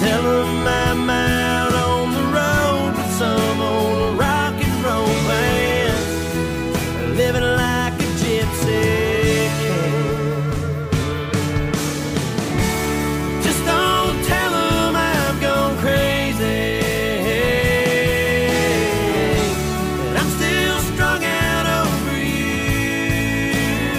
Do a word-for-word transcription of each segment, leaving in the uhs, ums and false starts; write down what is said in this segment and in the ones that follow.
Tell them I'm out on the road with some old rock and roll band, living like a gypsy can. Just don't tell them I've gone crazy, that I'm still strung out over you.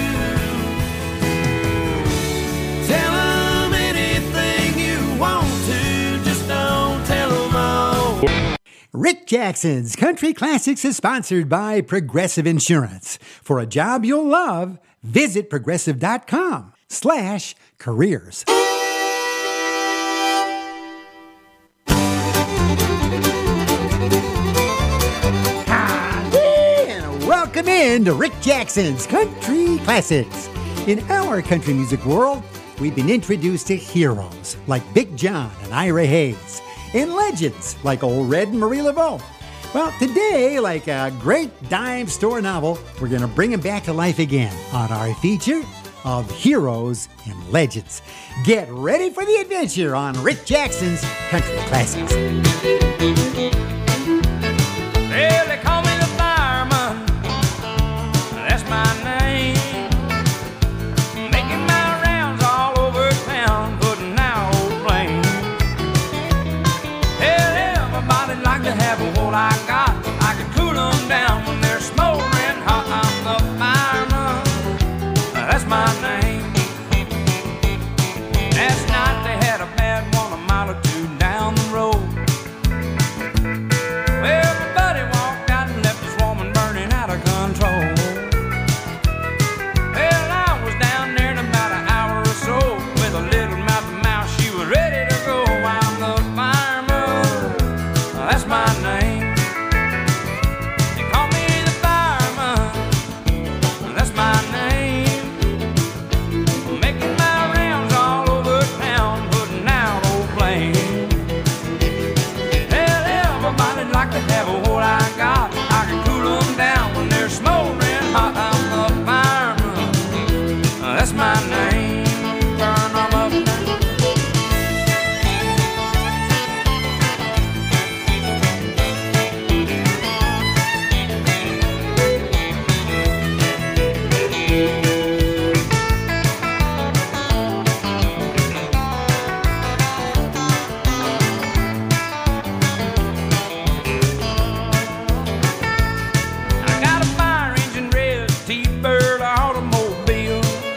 Tell them anything you want to, just don't tell them all. Rick Jackson's Country Classics is sponsored by Progressive Insurance. For a job you'll love, visit progressive.com slash careers. Howdy, and welcome in to Rick Jackson's Country Classics. In our country music world, we've been introduced to heroes like Big John and Ira Hayes, and legends like Old Red and Marie Laveau. Well, today, like a great dime store novel, we're going to bring them back to life again on our feature of Heroes and Legends. Get ready for the adventure on Rick Jackson's Country Classics. Well, they call me the fireman, that's my name. Making my rounds all over town, putting out old flames. Hell, everybody like to have what I got. I can cool them down when they're smoldering hot. I'm the fireman, that's my name. Last night they had a bad one a mile or two down the road. Well, my buddy walked out and left this woman burning out of control. Well, I was down there in about an hour or so with a little mouth to mouth. She was ready to go. I'm the fireman, that's my name. They call me the fireman, that's my name. Making my rounds all over town, putting out old flames. Well, everybody like to have what I got. I can cool them down when they're smoldering hot. I'm the fireman, that's my name. Burn them up now. I got a fire engine red T-Bird automobile.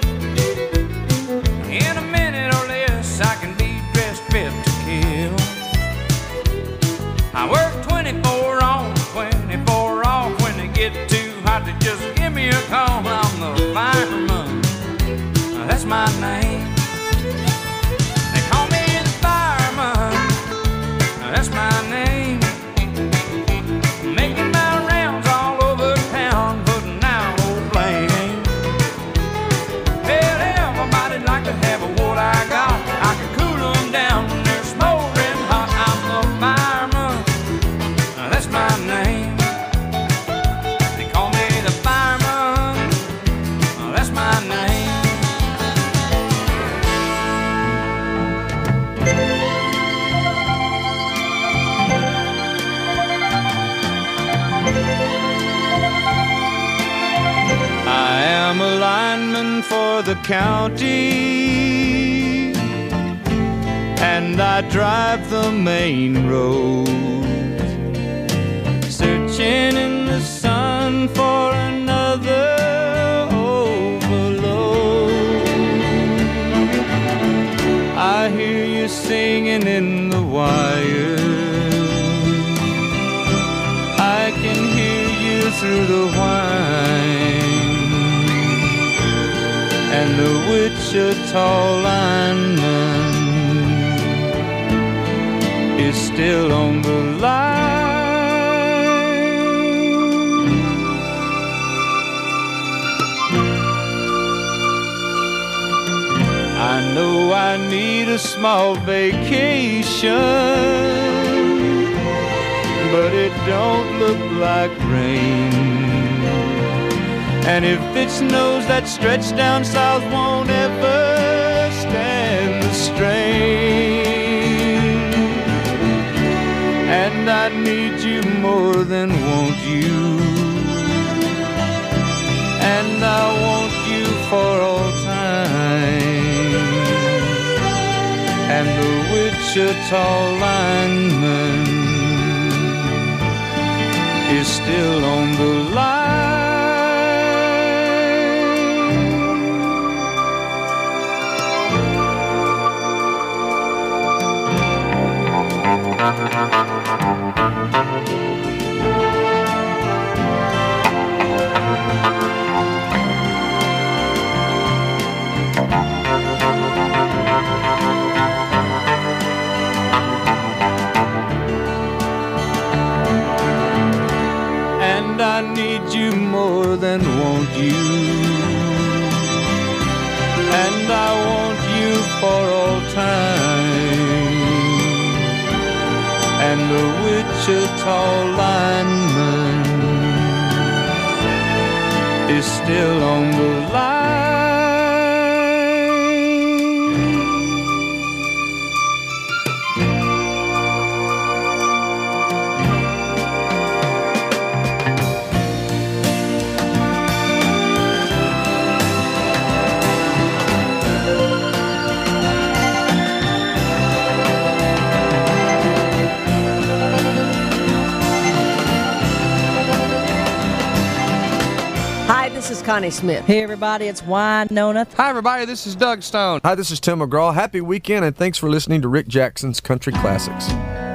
In a minute or less I can be dressed fit to kill. I work twenty-four on, twenty-four off. When they get too hot, they just give me a call. I'm the fireman, that's my name. They call me the fireman, that's my name. Making my rounds all over town, putting out old flames. Well, everybody like to have what I got. I can cool them down when they're smoldering hot. I'm the fireman, that's my name. They call me the fireman, that's my name. I am a lineman for the county, and I drive the main road, searching in the sun for another overload. I hear you singing in the wire, I can hear you through the whine, and the Wichita lineman is still on the line. I know I need a small vacation, but it don't look like rain. And if it snows, that stretch down south won't ever stand the strain. and the Wichita lineman is still on the line. And I need you more than want you, and I want you for all time. And the Wichita lineman is still on the line. This is Connie Smith. Hey, everybody, it's Wynonna. Hi, everybody, this is Doug Stone. Hi, this is Tim McGraw. Happy weekend, and thanks for listening to Rick Jackson's Country Classics.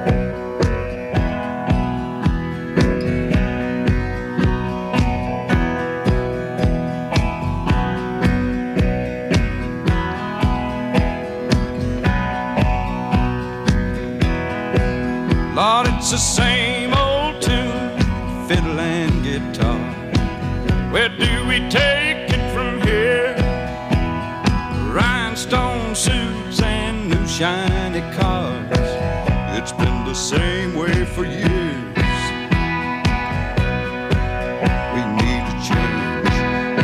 Lord, it's the same old tune, fiddle and guitar. Where do we take it from here? Rhinestone suits and new shiny cars. It's been the same way for years. We need to change.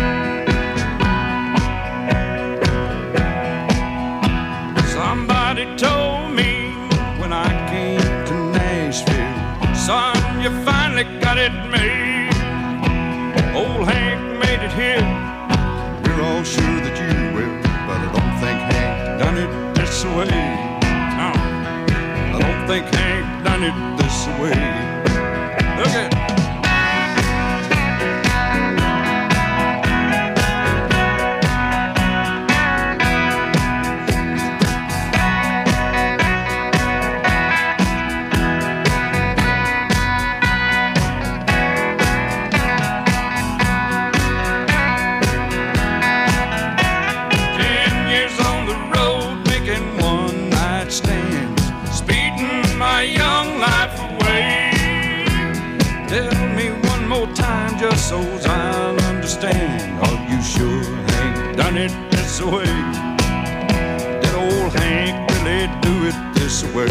Somebody told me when I came to Nashville, son, you finally got it made. Old Hank made it here. We're all sure that you will, but I don't think Hank done it this way. No, I don't think Hank done it this way. Look at it. Just so I'll understand. Are you sure Hank done it this way? Did old Hank really do it this way?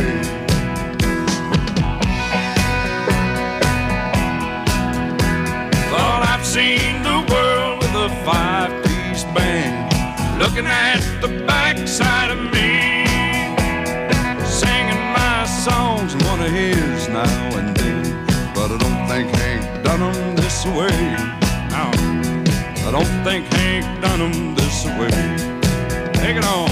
Thought I've seen the world with a five-piece band, looking at the backside of me, singing my songs and one of his now and then. But I don't think Hank done them this way. No, I don't think Hank done them this way. Take it on.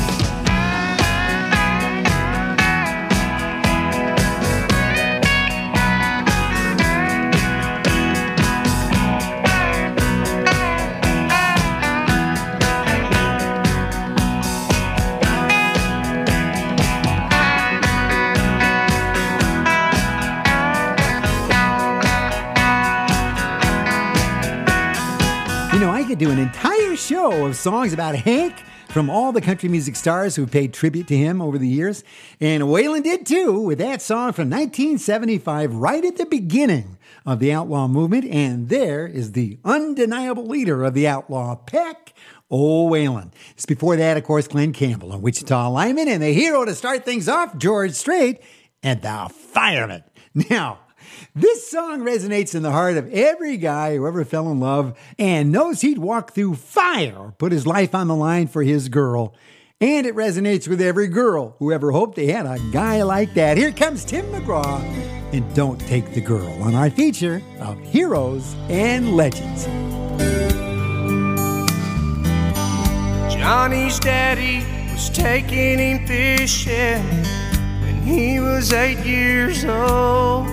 You know, I could do an entire show of songs about Hank from all the country music stars who paid tribute to him over the years. And Waylon did too, with that song from nineteen seventy-five, right at the beginning of the outlaw movement. And there is the undeniable leader of the outlaw pack, old Waylon. It's before that, of course, Glenn Campbell and Wichita Lineman, and the hero to start things off, George Strait and the Fireman. Now, this song resonates in the heart of every guy who ever fell in love and knows he'd walk through fire or put his life on the line for his girl. And it resonates with every girl who ever hoped they had a guy like that. Here comes Tim McGraw and Don't Take the Girl on our feature of Heroes and Legends. Johnny's daddy was taking him fishing when he was eight years old.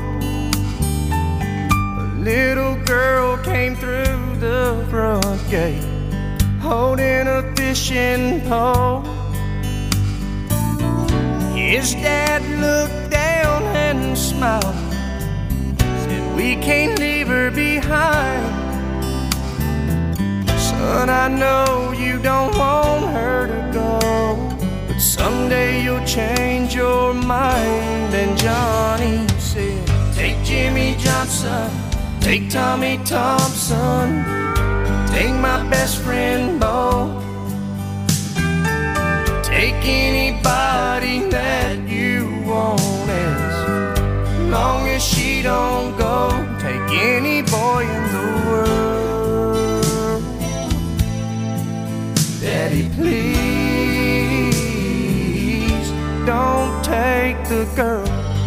A little girl came through the front gate holding a fishing pole. His dad looked down and smiled, said, "We can't leave her behind. Son, I know you don't want her to go, but someday you'll change your mind." And Johnny said, "Take Jimmy Johnson, take Tommy Thompson, take my best friend Bo, take anybody that you want, as long as she don't go. Take any boy in the world. Daddy, please don't take the girl."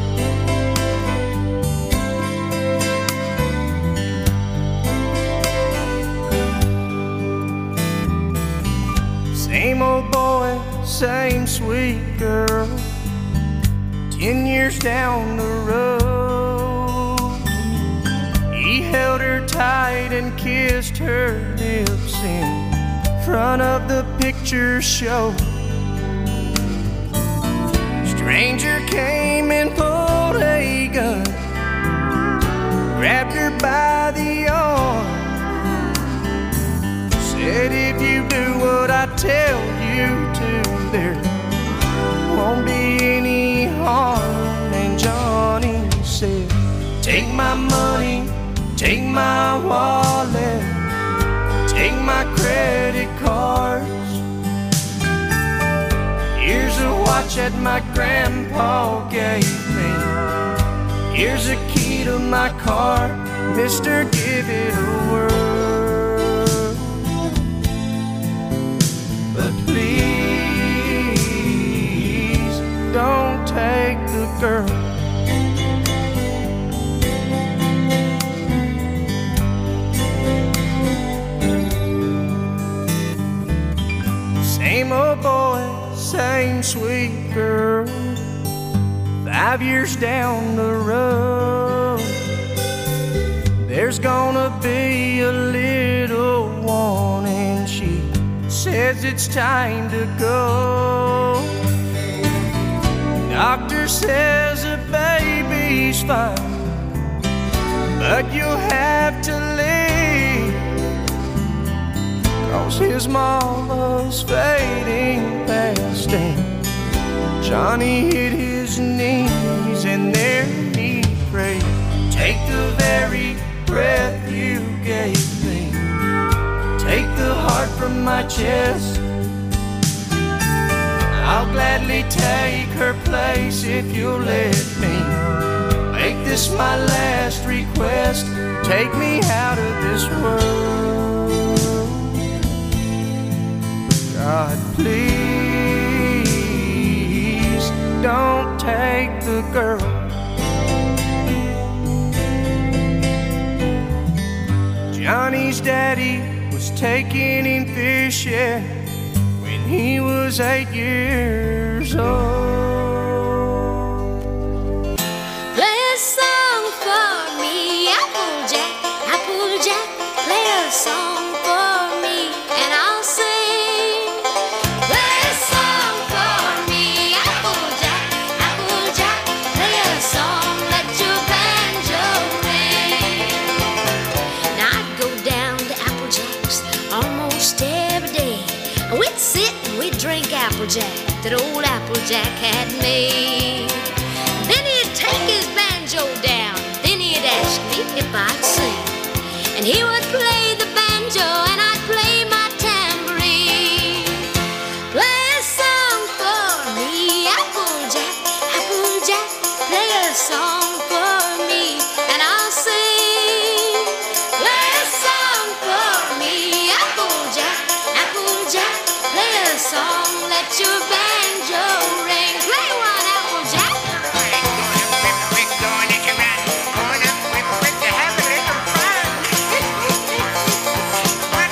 Same old boy, same sweet girl, ten years down the road. He held her tight and kissed her lips in front of the picture show. Stranger came and pulled a gun, grabbed her by the arm, said, "If you do what I tell you to, there won't be any harm." And Johnny said, "Take my money, take my wallet, take my credit cards. Here's a watch that my grandpa gave me. Here's a key to my car. Mister, give it a whirl. But please don't take the girl." Same old boy, same sweet girl, five years down the road. There's gonna be a little one, and she says it's time to go. Doctor says the baby's fine, but you'll have to leave, 'cause his mama's fading fast. And Johnny hit his knees and there he prayed, "Take the very breath you gave me, take the heart from my chest. I'll gladly take her place if you'll let me. Make this my last request, take me out of this world. God, please don't take the girl." Johnny's daddy was taking him fishing when he was eight years old. Play a song for me, Applejack, Applejack. Play a song for me and I'll sing. Play a song for me, Applejack, Applejack. Play a song, let your banjo ring. Now I'd go down to Applejack's almost every day. We'd sit and we'd drink Applejack that old Applejack had made. Then he'd take his banjo down, then he'd ask me if I'd sing. And he would play the banjo and I'd play my tambourine. Play a song for me, Applejack, Applejack. Play a song for me and I'll sing. Play a song for me, Applejack, Applejack. Play a song, let your banjo ring. Play one, Applejack. Going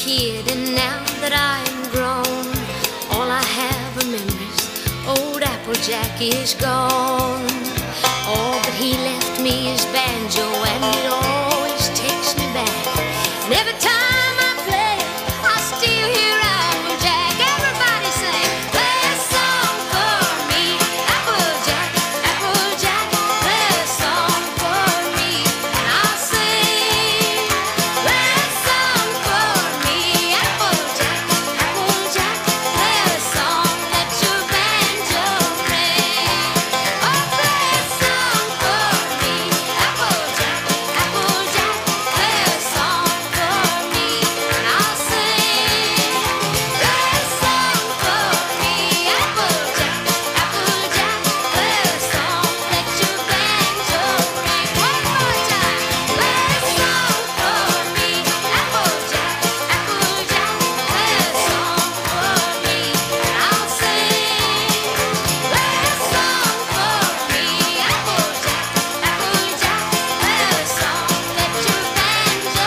kid, and now that I am grown, all I have are memories. Old Applejack is gone. All that he left me is banjo, and it always takes me back. And every time I play it, I still hear Applejack. Everybody sing, play a song for me, Applejack, Applejack, play a song for me, and I'll sing. Play a song for me, Applejack, Applejack, play a song, let your banjo ring. Oh, play a song for me, Applejack, Applejack, play a song for me, and I'll sing. Play a song for me, Applejack, Applejack, play a song, let your banjo ring. One more time. Play a song for me, Applejack, Applejack, play a song for me, and I'll sing. Play a song for me, Applejack, Applejack, play a song, let your banjo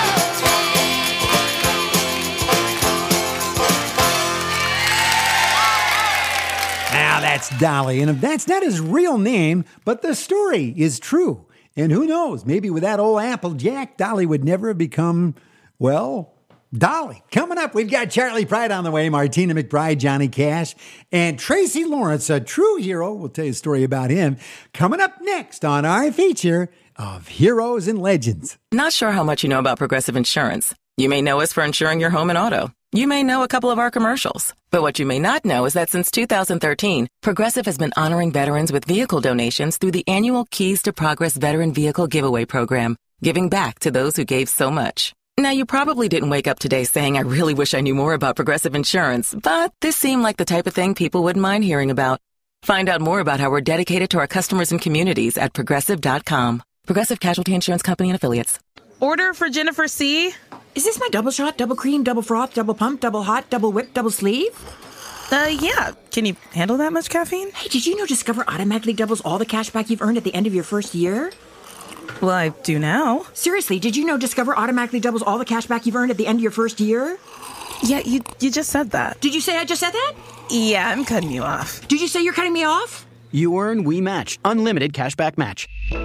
Now that's Dolly, and if that's not his real name, but the story is true. And who knows, maybe with that old Applejack, Dolly would never have become, well, Dolly. Coming up, we've got Charlie Pride on the way, Martina McBride, Johnny Cash, and Tracy Lawrence, a true hero. We'll tell you a story about him. Coming up next on our feature of Heroes and Legends. Not sure how much you know about Progressive Insurance. You may know us for insuring your home and auto. You may know a couple of our commercials. But what you may not know is that since two thousand thirteen, Progressive has been honoring veterans with vehicle donations through the annual Keys to Progress Veteran Vehicle Giveaway Program, giving back to those who gave so much. Now, you probably didn't wake up today saying, I really wish I knew more about Progressive Insurance, but this seemed like the type of thing people wouldn't mind hearing about. Find out more about how we're dedicated to our customers and communities at progressive dot com. Progressive Casualty Insurance Company and Affiliates. Order for Jennifer C. Is this my double shot, double cream, double froth, double pump, double hot, double whip, double sleeve? Uh, yeah. Can you handle that much caffeine? Hey, did you know Discover automatically doubles all the cash back you've earned at the end of your first year? Well, I do now. Seriously, did you know Discover automatically doubles all the cash back you've earned at the end of your first year? Yeah, you you just said that. Did you say I just said that? Yeah, I'm cutting you off. Did you say you're cutting me off? You earn, we match. Unlimited cashback match.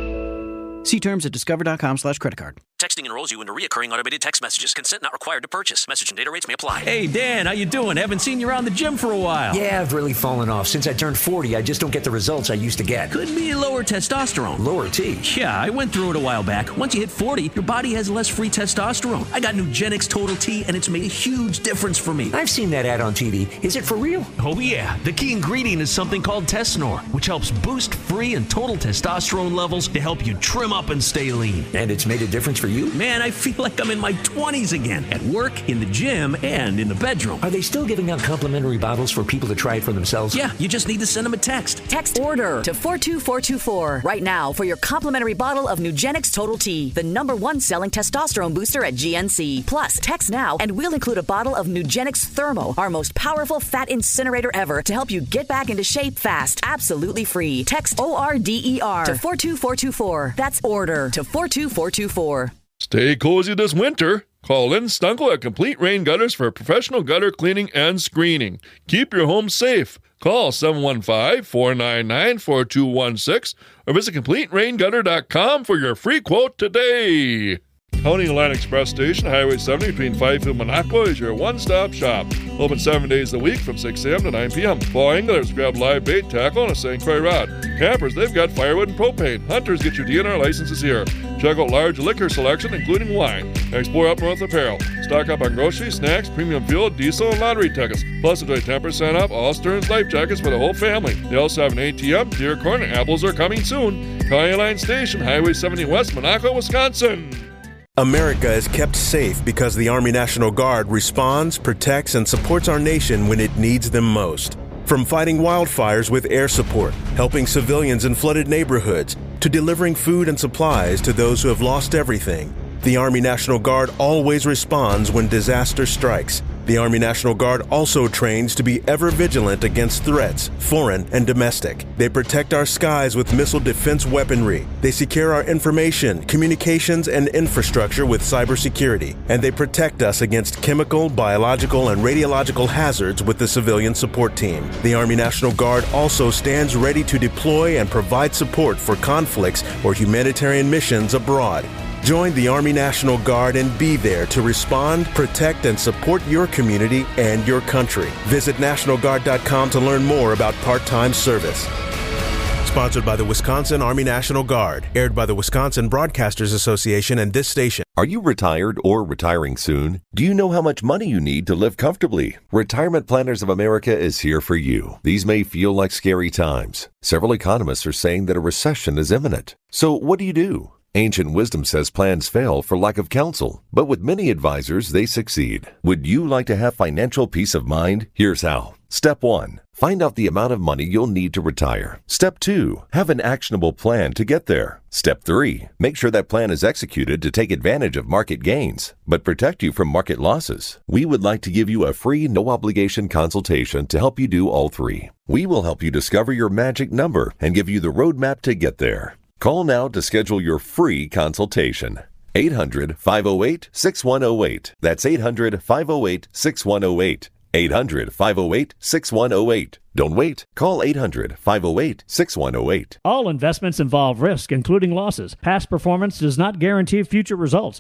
See terms at discover.com slash credit card. Texting enrolls you into reoccurring automated text messages. Consent not required to purchase. Message and data rates may apply. Hey, Dan, how you doing? Haven't seen you around the gym for a while. Yeah, I've really fallen off. Since I turned forty, I just don't get the results I used to get. Could be lower testosterone. Lower T? Yeah, I went through it a while back. Once you hit forty, your body has less free testosterone. I got Nugenix Total T, and it's made a huge difference for me. I've seen that ad on T V. Is it for real? Oh, yeah. The key ingredient is something called Tesnor, which helps boost free and total testosterone levels to help you trim up and stay lean. And it's made a difference for you? Man, I feel like I'm in my twenties again. At work, in the gym, and in the bedroom. Are they still giving out complimentary bottles for people to try it for themselves? Yeah, you just need to send them a text. Text ORDER to four two four two four right now for your complimentary bottle of Nugenix Total T, the number one selling testosterone booster at G N C. Plus, text now and we'll include a bottle of Nugenix Thermo, our most powerful fat incinerator ever, to help you get back into shape fast. Absolutely free. Text O R D E R to four two four two four. That's ORDER to four two four two four. Stay cozy this winter. Call Lynn Stunkel at Complete Rain Gutters for professional gutter cleaning and screening. Keep your home safe. Call seven one five, four nine nine, four two one six or visit complete rain gutter dot com for your free quote today. County Line Express Station, Highway seventy between Fifield and Minocqua is your one-stop shop. Open seven days a week from six a.m. to nine p.m. Fall anglers grab live bait, tackle, and a Saint Croix rod. Campers, they've got firewood and propane. Hunters, get your D N R licenses here. Check out large liquor selection, including wine. Explore Up North apparel. Stock up on groceries, snacks, premium fuel, diesel, and lottery tickets. Plus, enjoy ten percent off all Stearns life jackets for the whole family. They also have an A T M, deer corn, and apples are coming soon. County Line Station, Highway seventy West, Minocqua, Wisconsin. America is kept safe because the Army National Guard responds, protects, and supports our nation when it needs them most. From fighting wildfires with air support, helping civilians in flooded neighborhoods, to delivering food and supplies to those who have lost everything, the Army National Guard always responds when disaster strikes. The Army National Guard also trains to be ever vigilant against threats, foreign and domestic. They protect our skies with missile defense weaponry. They secure our information, communications, and infrastructure with cybersecurity. And they protect us against chemical, biological, and radiological hazards with the civilian support team. The Army National Guard also stands ready to deploy and provide support for conflicts or humanitarian missions abroad. Join the Army National Guard and be there to respond, protect, and support your community and your country. Visit National Guard dot com to learn more about part-time service. Sponsored by the Wisconsin Army National Guard. Aired by the Wisconsin Broadcasters Association and this station. Are you retired or retiring soon? Do you know how much money you need to live comfortably? Retirement Planners of America is here for you. These may feel like scary times. Several economists are saying that a recession is imminent. So what do you do? Ancient wisdom says plans fail for lack of counsel, but with many advisors, they succeed. Would you like to have financial peace of mind? Here's how. Step one, find out the amount of money you'll need to retire. Step two, have an actionable plan to get there. Step three, make sure that plan is executed to take advantage of market gains, but protect you from market losses. We would like to give you a free, no-obligation consultation to help you do all three. We will help you discover your magic number and give you the roadmap to get there. Call now to schedule your free consultation. eight hundred, five oh eight, six one oh eight. That's eight hundred, five oh eight, six one oh eight. eight hundred, five oh eight, six one oh eight. Don't wait. Call eight hundred, five oh eight, six one oh eight. All investments involve risk, including losses. Past performance does not guarantee future results.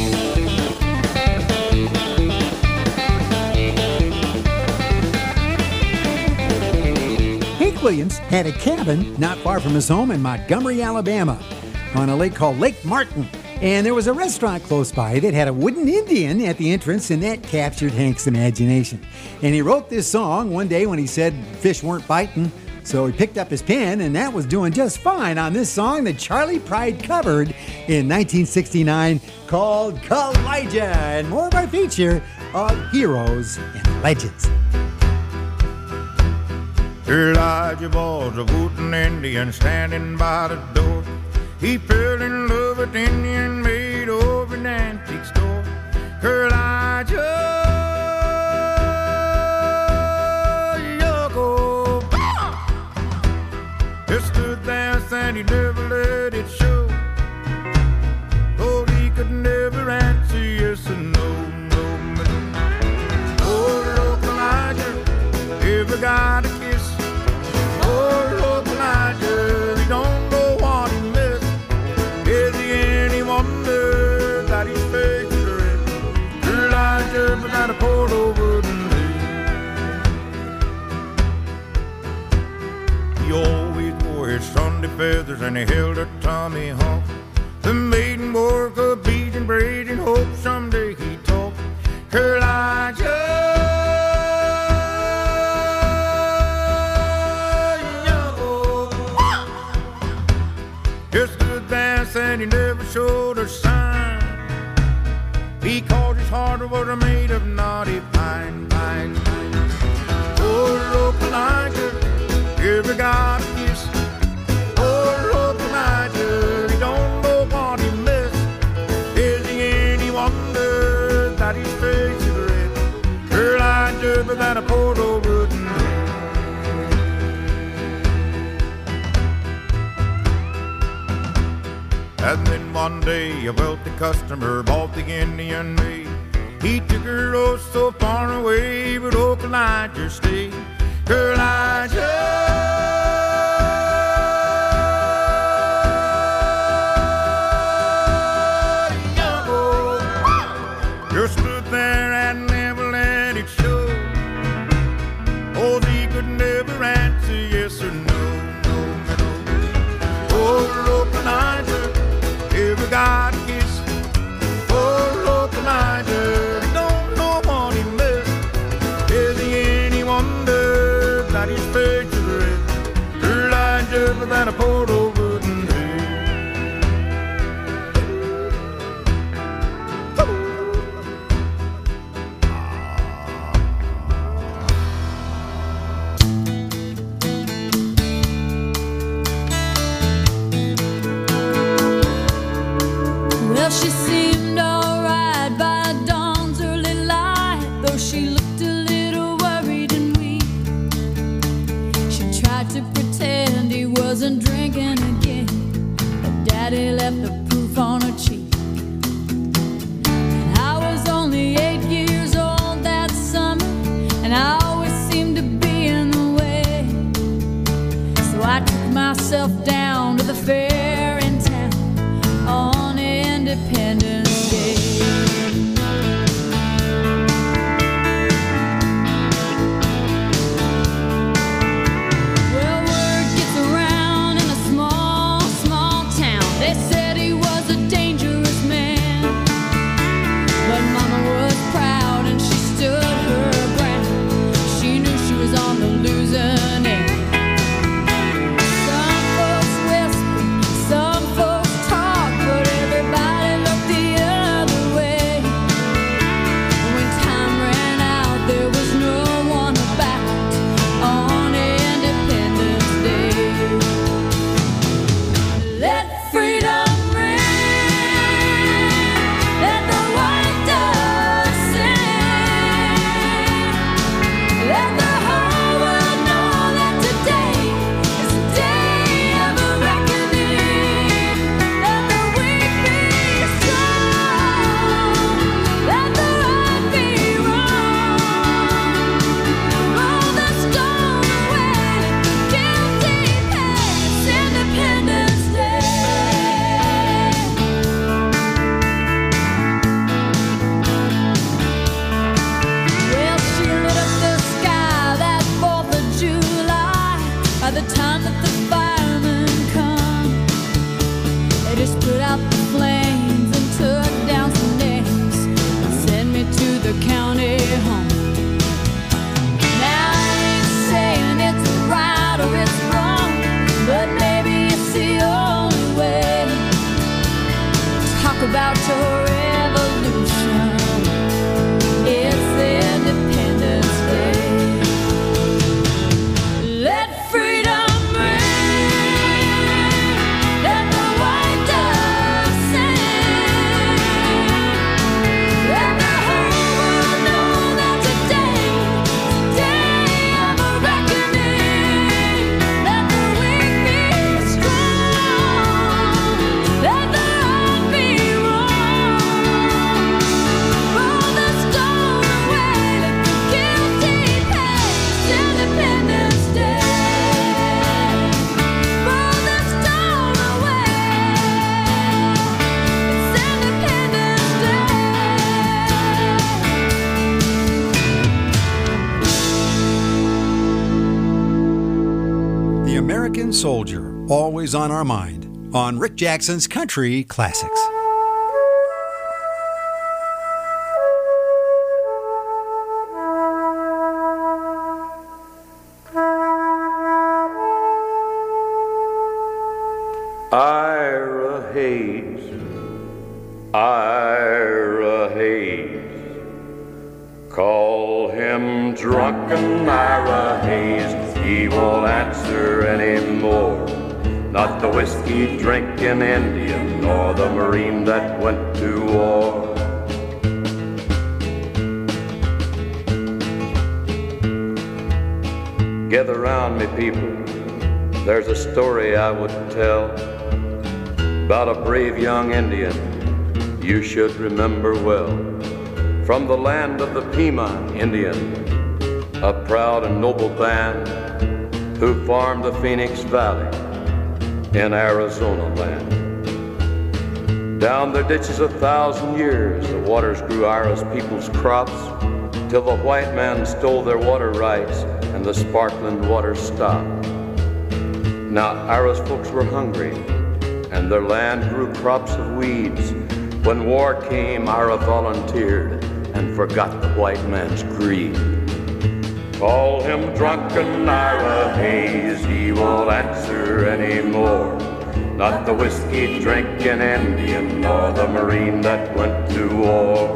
Williams had a cabin not far from his home in Montgomery, Alabama, on a lake called Lake Martin. And there was a restaurant close by that had a wooden Indian at the entrance, and that captured Hank's imagination. And he wrote this song one day when he said fish weren't biting. So he picked up his pen, and that was doing just fine on this song that Charley Pride covered in nineteen sixty-nine called Kalijah. And more of our feature of heroes and legends. Elijah was a wooden Indian standing by the door. He fell in love with Indian made over an antique store. Elijah, you go. Just stood there and he never let it show. Oh, he could never answer yes or no, no, no. Oh, look, Elijah, ever got a kiss? Oh, look, Elijah, he don't know what he missed. Is he any wonder that his face is red? Elijah was at a port over the lake. He always wore his Sunday feathers and he held a tomahawk. The maiden wore a bead and braid and hoped someday he'd talk. Elijah, and he never showed a sign because his heart was made of knotty pine, pine, pine. Oh, look, Elijah, ever got a kiss? Oh, look, Elijah, he don't know what he missed. Is he any wonder that his face is red? Elijah, but that a poor old wooden head. And then one day a wealthy customer bought the Indian maid. He took her oh so far away, but oh, Elijah stayed. Elijah, just stood there and never let it show. Oh, he could never answer yes or no, no, no. Oh, look, Elijah, ever got a kiss? Oh, look, Elijah, don't know what he missed. Is he any wonder that his face is red? Elijah, but that a poor old wooden head. Well, she seemed alright by dawn's early light, though she looked left the proof on her cheek. And I was only eight years old that summer, and I always seemed to be in the way. So I took myself down to the fair in town on Independence Day. About your revolution, it's Independence Day. Let freedom ring, let the white dove sing, let the whole world know that today is a day of a reckoning. Let the weak be strong, let the right be American Soldier, always on our mind, on Rick Jackson's Country Classics. Ira Hayes, Ira Hayes, call him drunken Ira Hayes. He won't answer anymore. Not the whiskey drinking Indian, nor the Marine that went to war. Gather round me, people. There's a story I would tell about a brave young Indian you should remember well. From the land of the Pima Indian, a proud and noble band who farmed the Phoenix Valley in Arizona land. Down their ditches a thousand years, the waters grew Ira's people's crops, till the white man stole their water rights and the sparkling water stopped. Now Ira's folks were hungry, and their land grew crops of weeds. When war came, Ira volunteered and forgot the white man's greed. Call him drunken Ira Hayes, he won't answer anymore. Not the whiskey drinking Indian, nor the Marine that went to war.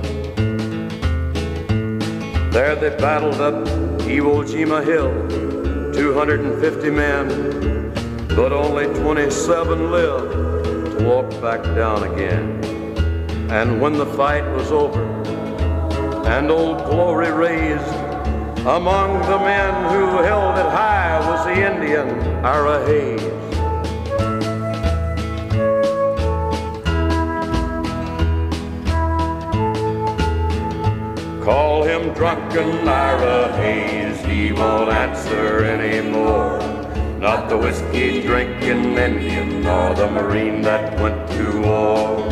There they battled up Iwo Jima Hill, two hundred fifty men, but only twenty-seven lived to walk back down again. And when the fight was over and Old Glory raised, among the men who held it high was the Indian Ira Hayes. drunken Ira Hayes, he won't answer anymore. Not the whiskey drinking Indian nor the Marine that went to war.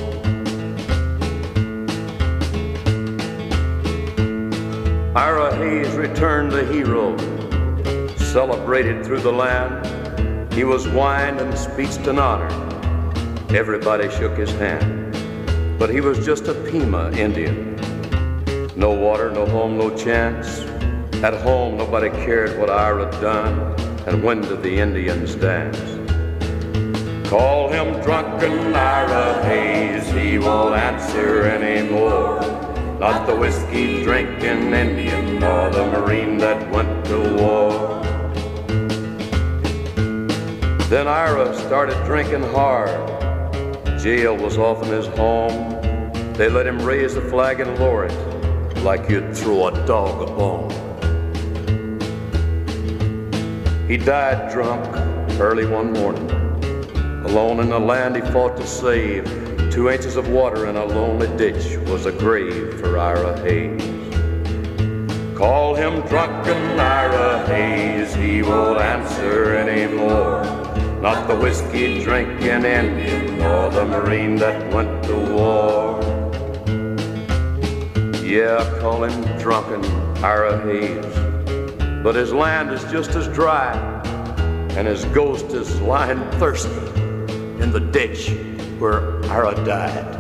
Ira Hayes returned a hero, celebrated through the land. He was wined and speeched and honored. Everybody shook his hand, but he was just a Pima Indian. No water, no home, no chance. At home, nobody cared what Ira done, and when did the Indians dance? Call him drunken Ira Hayes, he won't answer anymore. Not the whiskey drinking Indian, nor the Marine that went to war. Then Ira started drinking hard. Jail was often his home. They let him raise the flag and lower it, like you'd throw a dog a bone. He died drunk early one morning. Alone in the land he fought to save, two inches of water in a lonely ditch was a grave for Ira Hayes. Call him drunken Ira Hayes, he won't answer anymore. Not the whiskey drinking Indian, nor the Marine that went to war. Yeah, call him drunken Ira Hayes, but his land is just as dry, and his ghost is lying thirsty in the ditch where Ira died.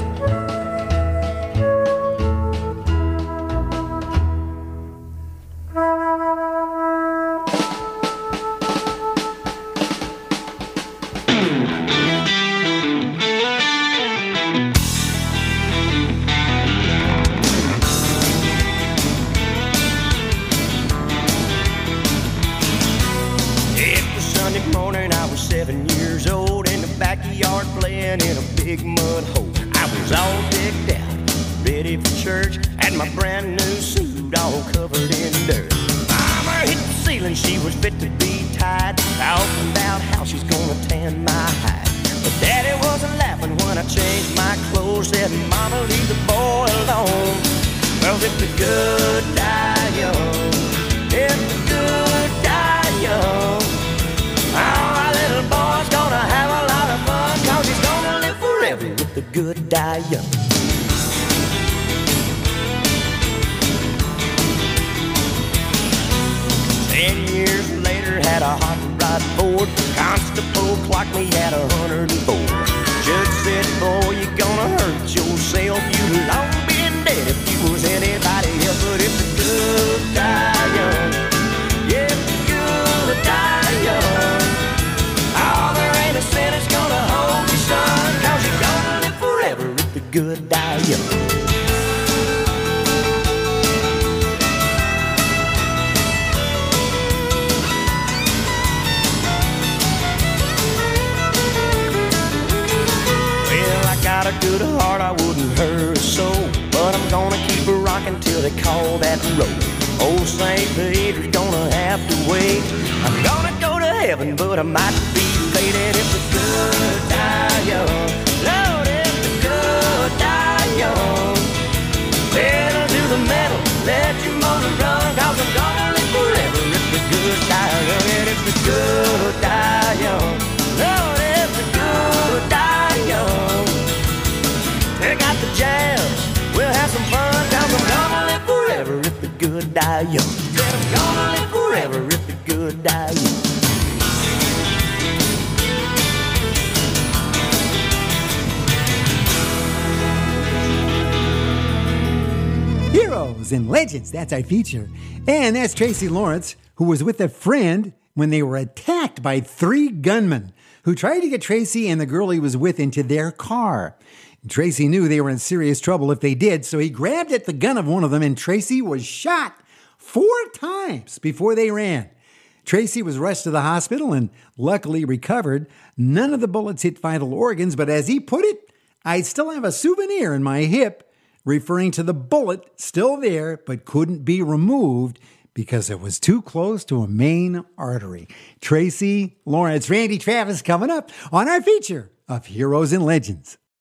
And Legends, that's our feature. And that's Tracy Lawrence, who was with a friend when they were attacked by three gunmen who tried to get Tracy and the girl he was with into their car. And Tracy knew they were in serious trouble if they did, so he grabbed at the gun of one of them, and Tracy was shot four times before they ran. Tracy was rushed to the hospital and luckily recovered. None of the bullets hit vital organs, but as he put it, I still have a souvenir in my hip, referring to the bullet still there but couldn't be removed because it was too close to a main artery. Tracy Lawrence, Randy Travis coming up on our feature of Heroes and Legends.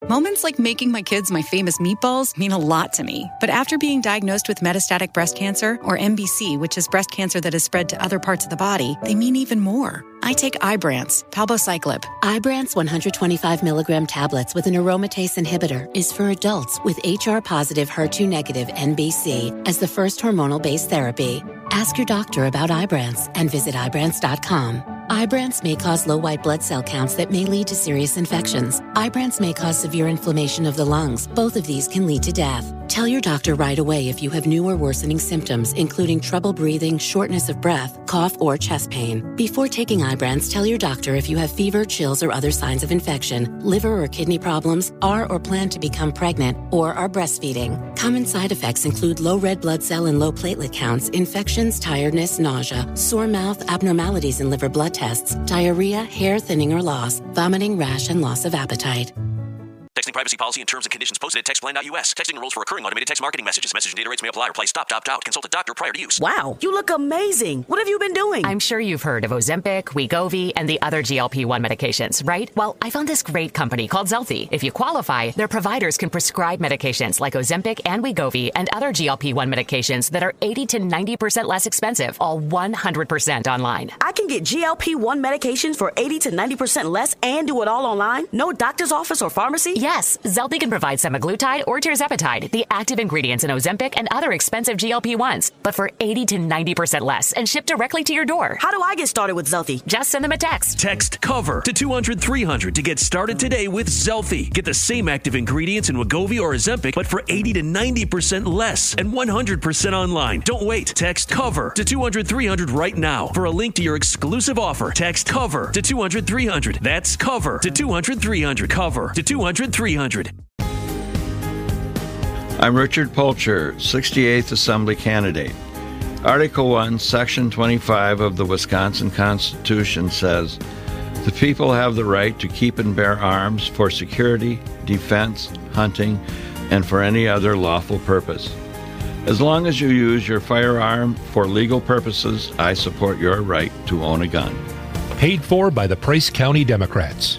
Moments like making my kids my famous meatballs mean a lot to me. But after being diagnosed with metastatic breast cancer, or M B C, which is breast cancer that has spread to other parts of the body, they mean even more. I take Ibrance, palbociclib. Ibrance one hundred twenty-five milligram tablets with an aromatase inhibitor is for adults with H R-positive, H E R two negative N B C as the first hormonal-based therapy. Ask your doctor about Ibrance and visit Ibrance dot com. Ibrance may cause low white blood cell counts that may lead to serious infections. Ibrance may cause severe inflammation of the lungs. Both of these can lead to death. Tell your doctor right away if you have new or worsening symptoms, including trouble breathing, shortness of breath, cough, or chest pain. Before taking Ibrance, tell your doctor if you have fever, chills, or other signs of infection, liver or kidney problems, are or plan to become pregnant, or are breastfeeding. Common side effects include low red blood cell and low platelet counts, infections, tiredness, nausea, sore mouth, abnormalities in liver blood tests, diarrhea, hair thinning or loss, vomiting, rash, and loss of appetite. Texting privacy policy and terms and conditions posted at textplan dot U S. Texting enrolls for recurring automated text marketing messages. Message and data rates may apply. Reply stop, opt out. Consult a doctor prior to use. Wow, you look amazing. What have you been doing? I'm sure you've heard of Ozempic, Wegovy, and the other G L P one medications, right? Well, I found this great company called Zelfie. If you qualify, their providers can prescribe medications like Ozempic and Wegovy and other G L P one medications that are eighty to ninety percent less expensive, all one hundred percent online. I can get G L P one medications for eighty to ninety percent less and do it all online? No doctor's office or pharmacy? Yes, Zelfie can provide semaglutide or tirzepatide, the active ingredients in Ozempic and other expensive G L P ones, but for eighty to ninety percent less and shipped directly to your door. How do I get started with Zelfie? Just send them a text. Text COVER to two hundred three hundred to get started today with Zelfie. Get the same active ingredients in Wegovy or Ozempic, but for eighty to ninety percent less and one hundred percent online. Don't wait. Text COVER to two hundred three hundred right now for a link to your exclusive offer. Text COVER to two hundred three hundred. That's COVER to two hundred three hundred. COVER to two hundred three hundred. I'm Richard Polcher, sixty-eighth Assembly candidate. Article one, Section twenty-five of the Wisconsin Constitution says, the people have the right to keep and bear arms for security, defense, hunting, and for any other lawful purpose. As long as you use your firearm for legal purposes, I support your right to own a gun. Paid for by the Price County Democrats.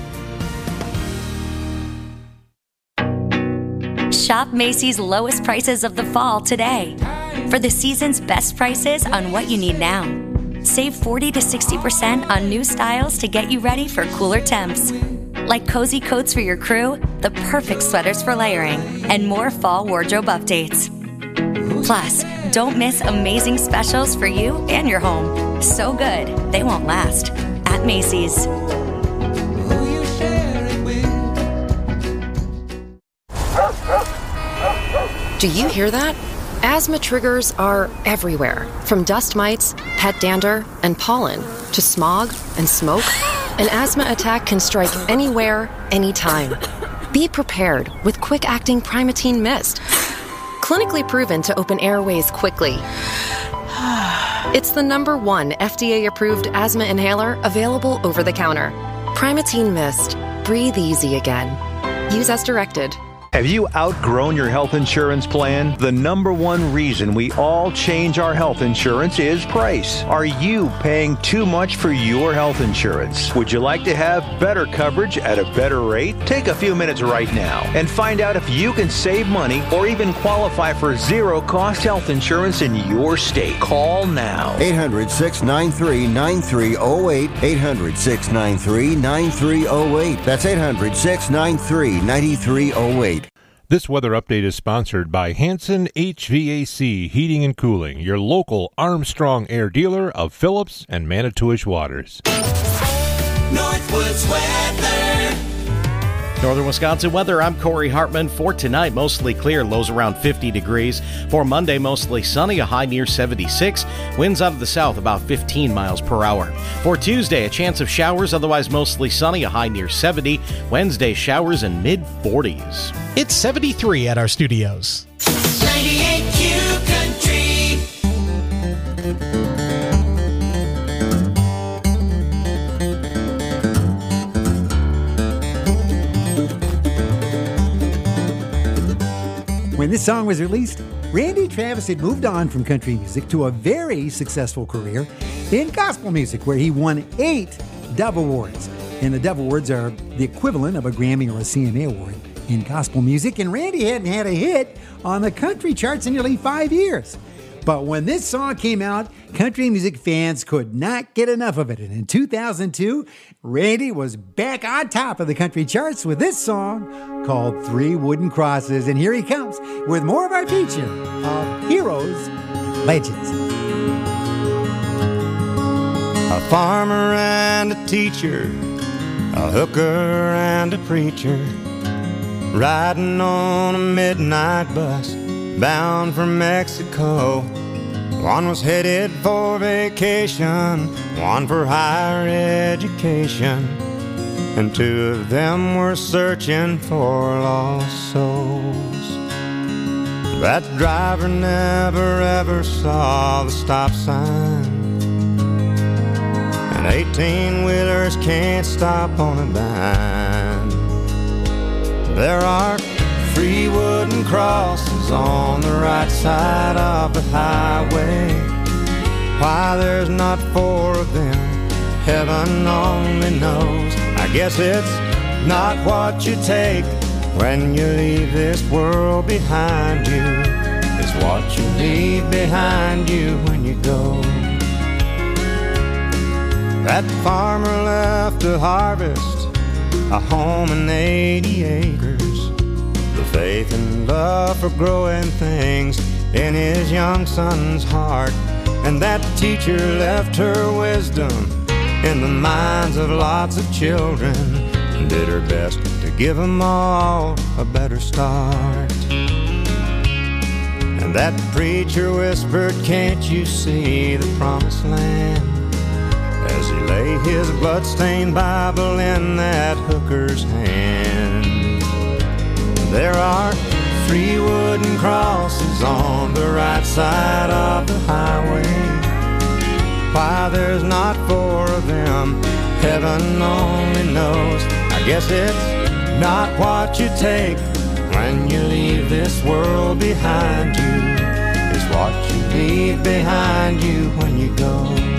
Shop Macy's lowest prices of the fall today. For the season's best prices on what you need now. Save forty to sixty percent on new styles to get you ready for cooler temps. Like cozy coats for your crew, the perfect sweaters for layering, and more fall wardrobe updates. Plus, don't miss amazing specials for you and your home. So good, they won't last. At Macy's. Do you hear that? Asthma triggers are everywhere, from dust mites, pet dander, and pollen, to smog and smoke. An asthma attack can strike anywhere, anytime. Be prepared with quick-acting Primatene Mist. Clinically proven to open airways quickly. It's the number one F D A-approved asthma inhaler available over the counter. Primatene Mist. Breathe easy again. Use as directed. Have you outgrown your health insurance plan? The number one reason we all change our health insurance is price. Are you paying too much for your health insurance? Would you like to have better coverage at a better rate? Take a few minutes right now and find out if you can save money or even qualify for zero-cost health insurance in your state. Call now. eight hundred, six nine three, nine three zero eight. eight hundred, six nine three, nine three zero eight. That's eight hundred, six nine three, nine three zero eight. This weather update is sponsored by Hanson H V A C Heating and Cooling, your local Armstrong Air dealer of Phillips and Manitowish Waters. Northwoods weather. Northern Wisconsin weather, I'm Corey Hartman. For tonight, mostly clear, lows around fifty degrees. For Monday, mostly sunny, a high near seventy-six. Winds out of the south about fifteen miles per hour. For Tuesday, a chance of showers, otherwise mostly sunny, a high near seventy. Wednesday, showers in mid forties. It's seventy-three at our studios. ninety-eight Q Country. When this song was released, Randy Travis had moved on from country music to a very successful career in gospel music, where he won eight Dove Awards. And the Devil Words are the equivalent of a Grammy or a C M A award in gospel music, and Randy hadn't had a hit on the country charts in nearly five years. But when this song came out, country music fans could not get enough of it. And in two thousand two, Randy was back on top of the country charts with this song called Three Wooden Crosses. And here he comes with more of our feature of Heroes and Legends. A farmer and a teacher, a hooker and a preacher, riding on a midnight bus bound for Mexico. One was headed for vacation, one for higher education, and two of them were searching for lost souls. That driver never ever saw the stop sign, and eighteen-wheelers can't stop on a dime. There are three wooden crosses on the right side of the highway. Why there's not four of them, heaven only knows. I guess it's not what you take when you leave this world behind you. It's what you leave behind you when you go. That farmer left to harvest a home and eighty acres, faith and love for growing things in his young son's heart. And that teacher left her wisdom in the minds of lots of children and did her best to give them all a better start. And that preacher whispered, "Can't you see the promised land?" as he lay his bloodstained Bible in that hooker's hand. There are three wooden crosses on the right side of the highway. Why there's not four of them, heaven only knows. I guess it's not what you take when you leave this world behind you. It's what you leave behind you when you go.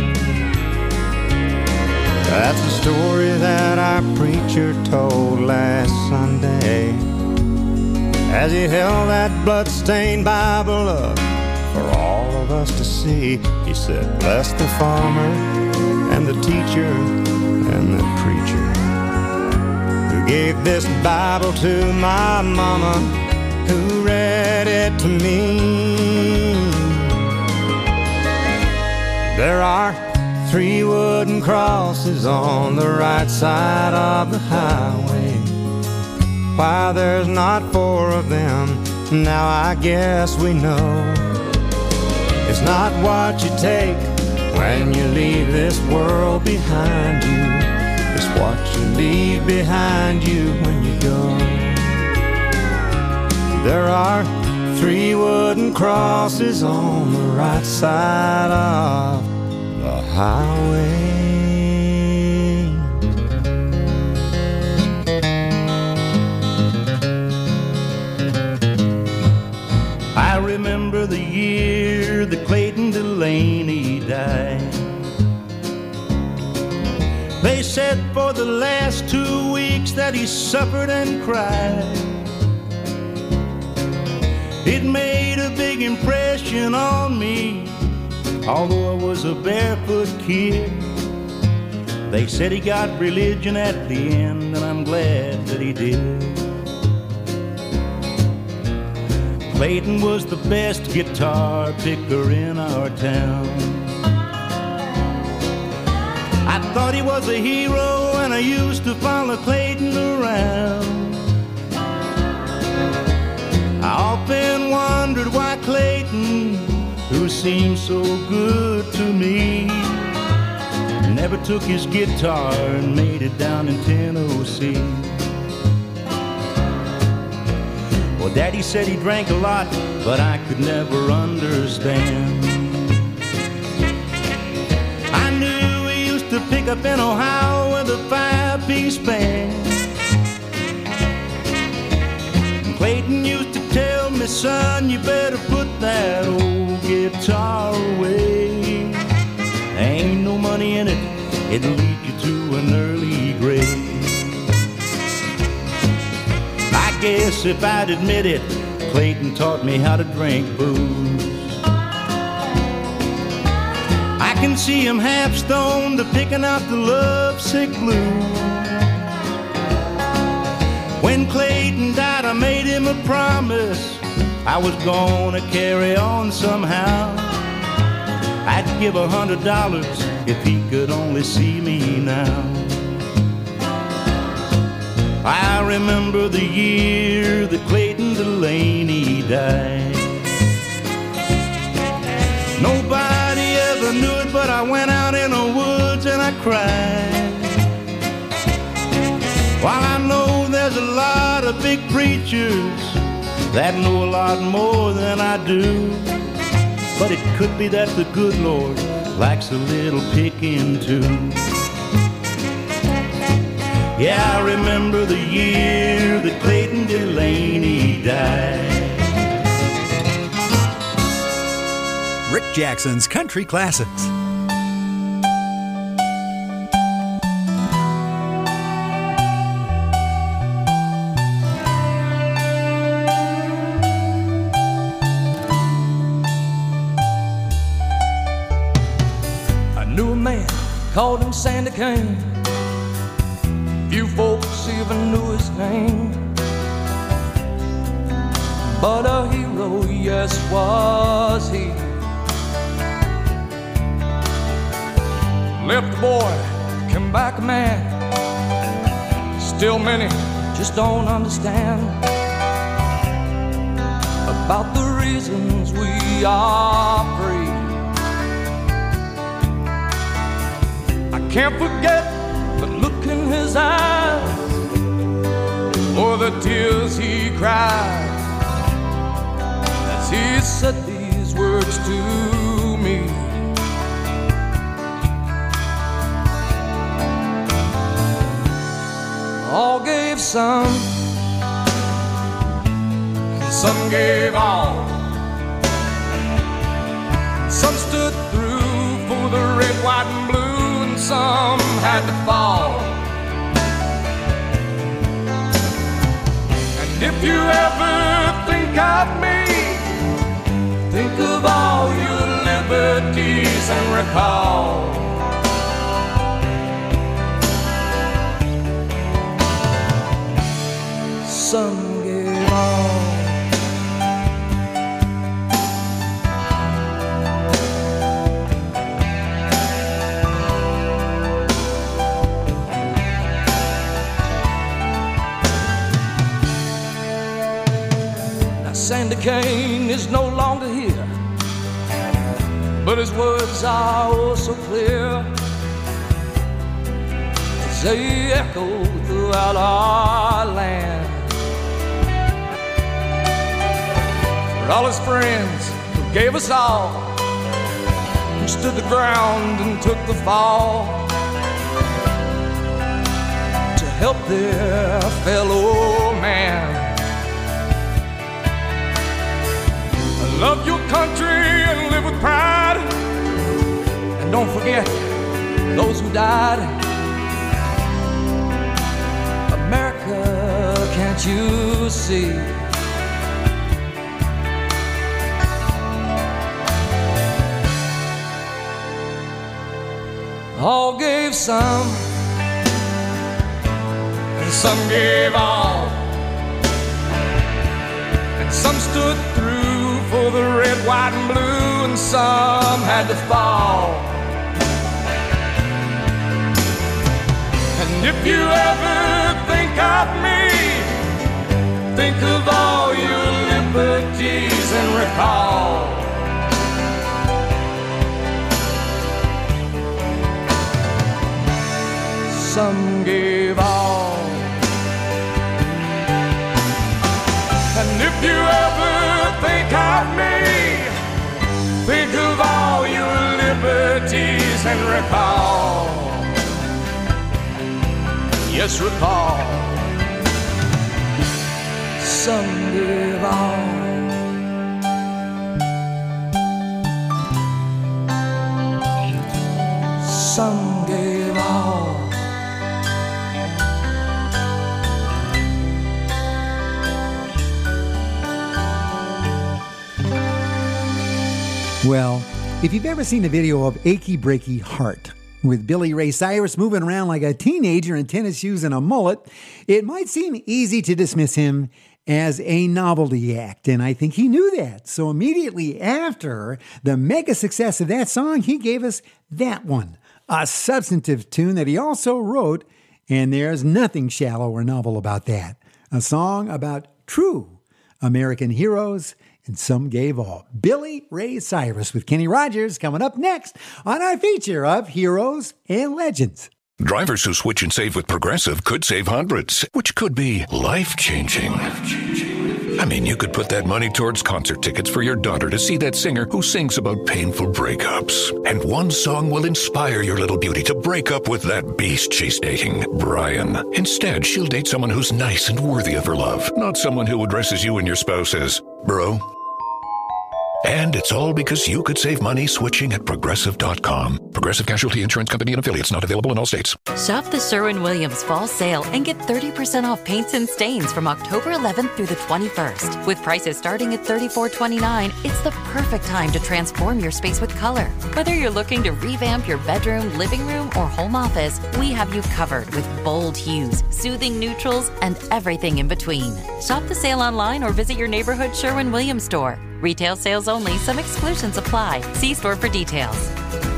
That's a story that our preacher told last Sunday as he held that blood-stained Bible up for all of us to see. He said, "Bless the farmer and the teacher and the preacher who gave this Bible to my mama, who read it to me." There are three wooden crosses on the right side of the highway. Why there's not four of them, now I guess we know. It's not what you take when you leave this world behind you. It's what you leave behind you when you go. There are three wooden crosses on the right side of the highway. I remember the year that Clayton Delaney died. They said for the last two weeks that he suffered and cried. It made a big impression on me, although I was a barefoot kid. They said he got religion at the end, and I'm glad that he did. Clayton was the best guitar picker in our town. I thought he was a hero, and I used to follow Clayton around. I often wondered why Clayton, who seemed so good to me, never took his guitar and made it down in Tennessee. Well, Daddy said he drank a lot, but I could never understand. I knew he used to pick up in Ohio with a five-piece band. And Clayton used to tell me, "Son, you better put that old guitar away. There ain't no money in it, it'll lead you to an early grave." I guess if I'd admit it, Clayton taught me how to drink booze. I can see him half stoned, picking out the lovesick blues. When Clayton died, I made him a promise I was gonna carry on somehow. I'd give a hundred dollars if he could only see me now. I remember the year that Clayton Delaney died. Nobody ever knew it, but I went out in the woods and I cried. While I know there's a lot of big preachers that know a lot more than I do, but it could be that the good Lord likes a little picking too. Yeah, I remember the year that Clayton Delaney died. Rick Jackson's Country Classics. Called him Sandy Kane. Few folks even knew his name, but a hero, yes, was he. Left a boy, came back a man. Still many just don't understand about the reasons we are free. Can't forget the look in his eyes or the tears he cried as he said these words to me. All gave some, and some gave all. Some stood through for the red, white, and blue. Some had to fall. And if you ever think of me, think of all your liberties and recall some gave all. Sandy Kane is no longer here, but his words are oh so clear as they echo throughout our land. For all his friends who gave us all, who stood the ground and took the fall to help their fellow man. Love your country and live with pride, and don't forget those who died. America, can't you see? All gave some, and some gave all, and some stood through for the red, white, and blue, and some had to fall. And if you ever think of me, think of all your liberties and recall some gave all. And if you ever think of me, think of all your liberties and recall, yes, recall some gave all. Some gave all. Well, if you've ever seen a video of Achy Breaky Heart with Billy Ray Cyrus moving around like a teenager in tennis shoes and a mullet, it might seem easy to dismiss him as a novelty act, and I think he knew that. So immediately after the mega success of that song, he gave us that one, a substantive tune that he also wrote, and there's nothing shallow or novel about that. A song about true American heroes, and some gave all. Billy Ray Cyrus with Kenny Rogers coming up next on our feature of Heroes and Legends. Drivers who switch and save with Progressive could save hundreds, which could be life-changing. I mean, you could put that money towards concert tickets for your daughter to see that singer who sings about painful breakups. And one song will inspire your little beauty to break up with that beast she's dating, Brian. Instead, she'll date someone who's nice and worthy of her love, not someone who addresses you and your spouse as bro. And it's all because you could save money switching at Progressive dot com. Progressive Casualty Insurance Company and affiliates, not available in all states. Shop the Sherwin-Williams Fall Sale and get thirty percent off paints and stains from October eleventh through the twenty-first. With prices starting at thirty-four twenty-nine, it's the perfect time to transform your space with color. Whether you're looking to revamp your bedroom, living room, or home office, we have you covered with bold hues, soothing neutrals, and everything in between. Shop the sale online or visit your neighborhood Sherwin-Williams store. Retail sales only. Some exclusions apply. See store for details.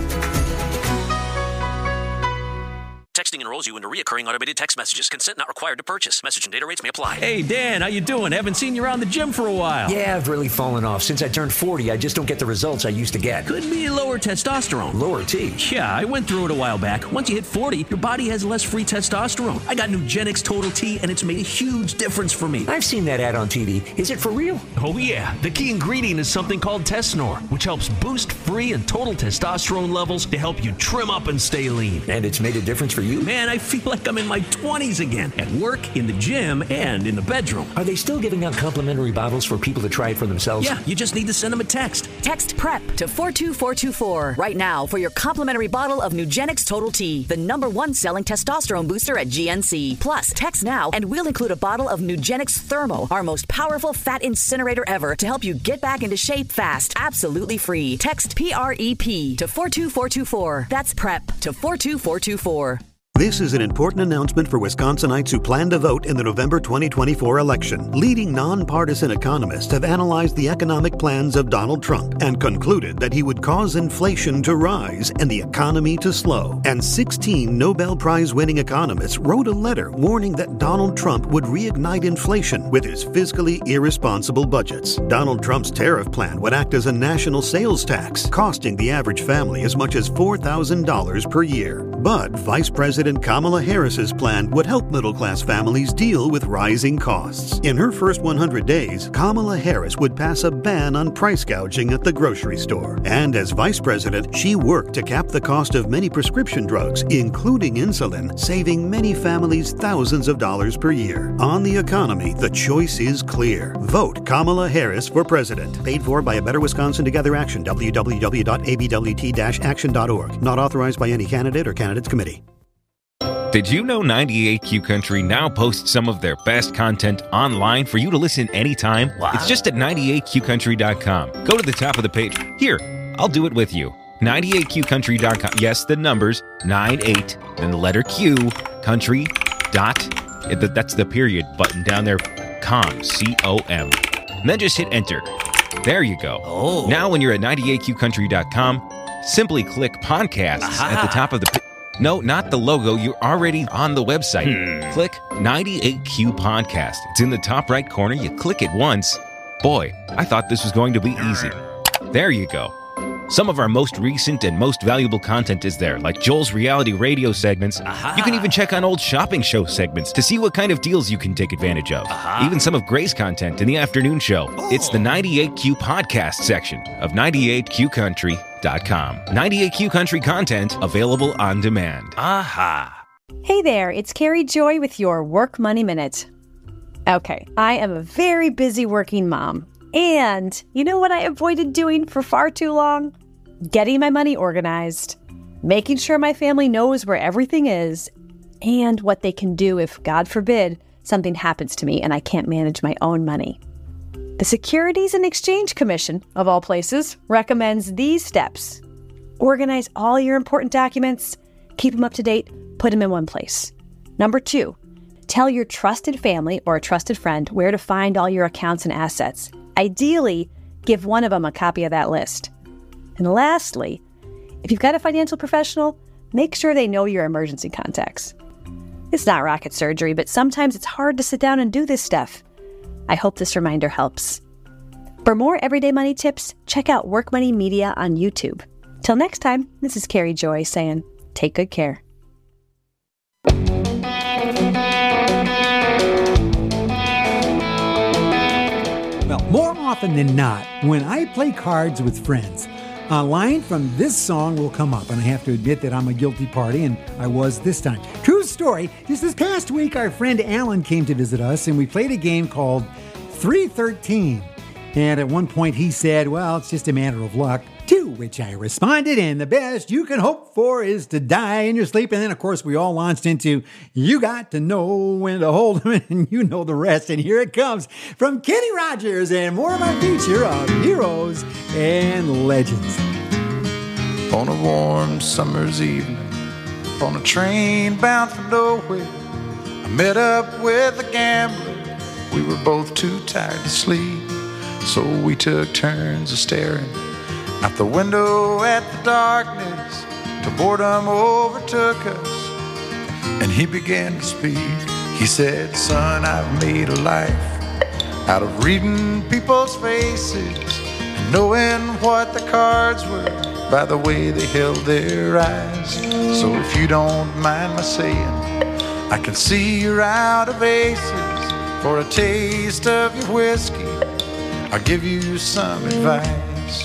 Texting enrolls you into recurring automated text messages. Consent not required to purchase. Message and data rates may apply. Hey, Dan, how you doing? Haven't seen you around the gym for a while. Yeah, I've really fallen off. Since I turned forty, I just don't get the results I used to get. Could be lower testosterone. Lower T? Yeah, I went through it a while back. Once you hit forty, your body has less free testosterone. I got Nugenix Total T, and it's made a huge difference for me. I've seen that ad on T V. Is it for real? Oh, yeah. The key ingredient is something called Tesnor, which helps boost free and total testosterone levels to help you trim up and stay lean. And it's made a difference for you? Man, I feel like I'm in my twenties again, at work, in the gym, and in the bedroom. Are they still giving out complimentary bottles for people to try it for themselves? Yeah, you just need to send them a text. Text PREP to four two four two four right now for your complimentary bottle of Nugenix Total T, the number one selling testosterone booster at G N C. Plus, text now and we'll include a bottle of Nugenix Thermo, our most powerful fat incinerator ever, to help you get back into shape fast, absolutely free. Text P R E P to four two four two four. That's PREP to four two four two four. This is an important announcement for Wisconsinites who plan to vote in the November twenty twenty-four election. Leading nonpartisan economists have analyzed the economic plans of Donald Trump and concluded that he would cause inflation to rise and the economy to slow. And sixteen Nobel Prize-winning economists wrote a letter warning that Donald Trump would reignite inflation with his fiscally irresponsible budgets. Donald Trump's tariff plan would act as a national sales tax, costing the average family as much as four thousand dollars per year. But Vice President Kamala Harris's plan would help middle-class families deal with rising costs. In her first one hundred days, Kamala Harris would pass a ban on price gouging at the grocery store. And as vice president, she worked to cap the cost of many prescription drugs, including insulin, saving many families thousands of dollars per year. On the economy, the choice is clear. Vote Kamala Harris for president. Paid for by A Better Wisconsin Together Action, w w w dot a b w t dash action dot org. Not authorized by any candidate or candidates committee. Did you know ninety-eight Q Country now posts some of their best content online for you to listen anytime? Wow. It's just at ninety-eight q country dot com. Go to the top of the page. Here, I'll do it with you. ninety-eight q country dot com. Yes, the numbers, ninety-eight, then the letter Q, country, dot, that's the period button down there, com, C O M. And then just hit enter. There you go. Oh. Now when you're at ninety-eight q country dot com, simply click podcasts Aha. at the top of the page. No, not the logo. You're already on the website. Hmm. Click ninety-eight Q Podcast. It's in the top right corner. You click it once. Boy, I thought this was going to be easy. There you go. Some of our most recent and most valuable content is there, like Joel's reality radio segments. Aha. You can even check on old shopping show segments to see what kind of deals you can take advantage of. Aha. Even some of Gray's content in the afternoon show. Oh. It's the ninety-eight Q Podcast section of ninety-eight q country dot com. ninety-eight Q Country content available on demand. Aha. Hey there, it's Carrie Joy with your Work Money Minute. Okay, I am a very busy working mom. And you know what I avoided doing for far too long? Getting my money organized, making sure my family knows where everything is, and what they can do if, God forbid, something happens to me and I can't manage my own money. The Securities and Exchange Commission, of all places, recommends these steps. Organize all your important documents, keep them up to date, put them in one place. Number two, tell your trusted family or a trusted friend where to find all your accounts and assets. Ideally, give one of them a copy of that list. And lastly, if you've got a financial professional, make sure they know your emergency contacts. It's not rocket surgery, but sometimes it's hard to sit down and do this stuff. I hope this reminder helps. For more everyday money tips, check out Work Money Media on YouTube. Till next time, this is Carrie Joy saying, take good care. Well, more often than not, when I play cards with friends, a line from this song will come up, and I have to admit that I'm a guilty party, and I was this time. True story, just this past week, our friend Alan came to visit us, and we played a game called three thirteen. And at one point he said, well, it's just a matter of luck. To which I responded, and the best you can hope for is to die in your sleep. And then, of course, we all launched into, you got to know when to hold them, and you know the rest. And here it comes from Kenny Rogers and more of my feature of Heroes and Legends. On a warm summer's evening, on a train bound for nowhere, I met up with a gambler. We were both too tired to sleep, so we took turns of staring out the window at the darkness till boredom overtook us, and he began to speak. He said, son, I've made a life out of reading people's faces and knowing what the cards were by the way they held their eyes. So if you don't mind my saying, I can see you're out of aces. For a taste of your whiskey, I'll give you some advice.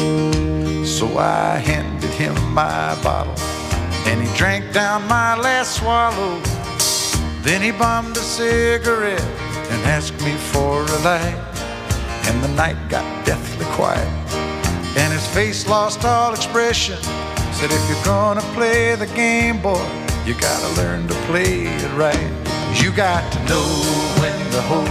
So I handed him my bottle, and he drank down my last swallow. Then he bummed a cigarette and asked me for a light. And the night got deathly quiet, and his face lost all expression. Said, if you're gonna play the game, boy, you gotta learn to play it right. You got to know when to hold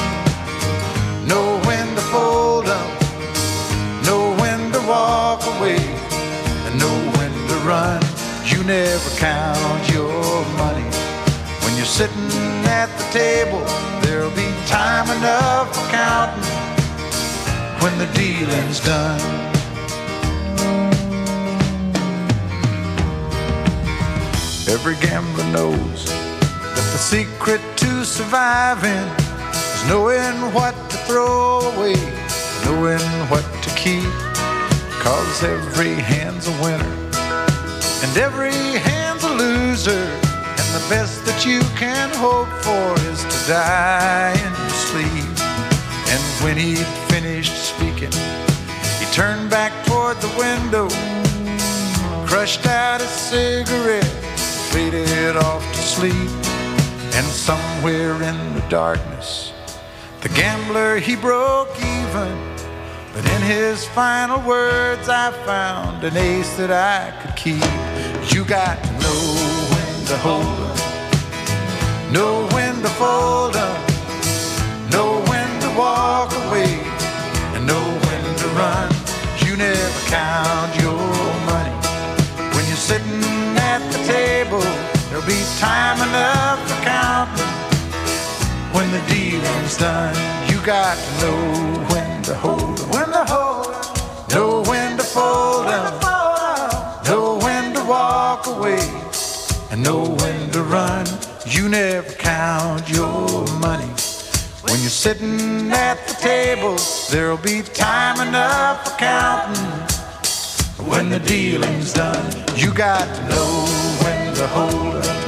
'em, know when to fold 'em, know when to walk away, and know when to run. You never count your money when you're sitting at the table. There'll be time enough for counting when the dealing's done. Every gambler knows that the secret to surviving is knowing what to throw away, knowing what to keep. Cause every hand's a winner and every hand's a loser, and the best that you can hope for is to die in your sleep. And when he'd finished speaking, he turned back toward the window, crushed out his cigarette, faded off to sleep. And somewhere in the darkness, the gambler, he broke even. But in his final words, I found an ace that I could keep. You got to know when to hold 'em, know when to fold 'em, know when to walk away, and know when to run. You never count your money when you're sitting at the table. There'll be time enough for counting when the dealing's done. You got to know when to hold 'em, when to hold 'em, know when to fold 'em, know when to walk away, and know when to run. You never count your money when you're sitting at the table. There'll be time enough for counting when the dealing's done. You got to know when to hold 'em,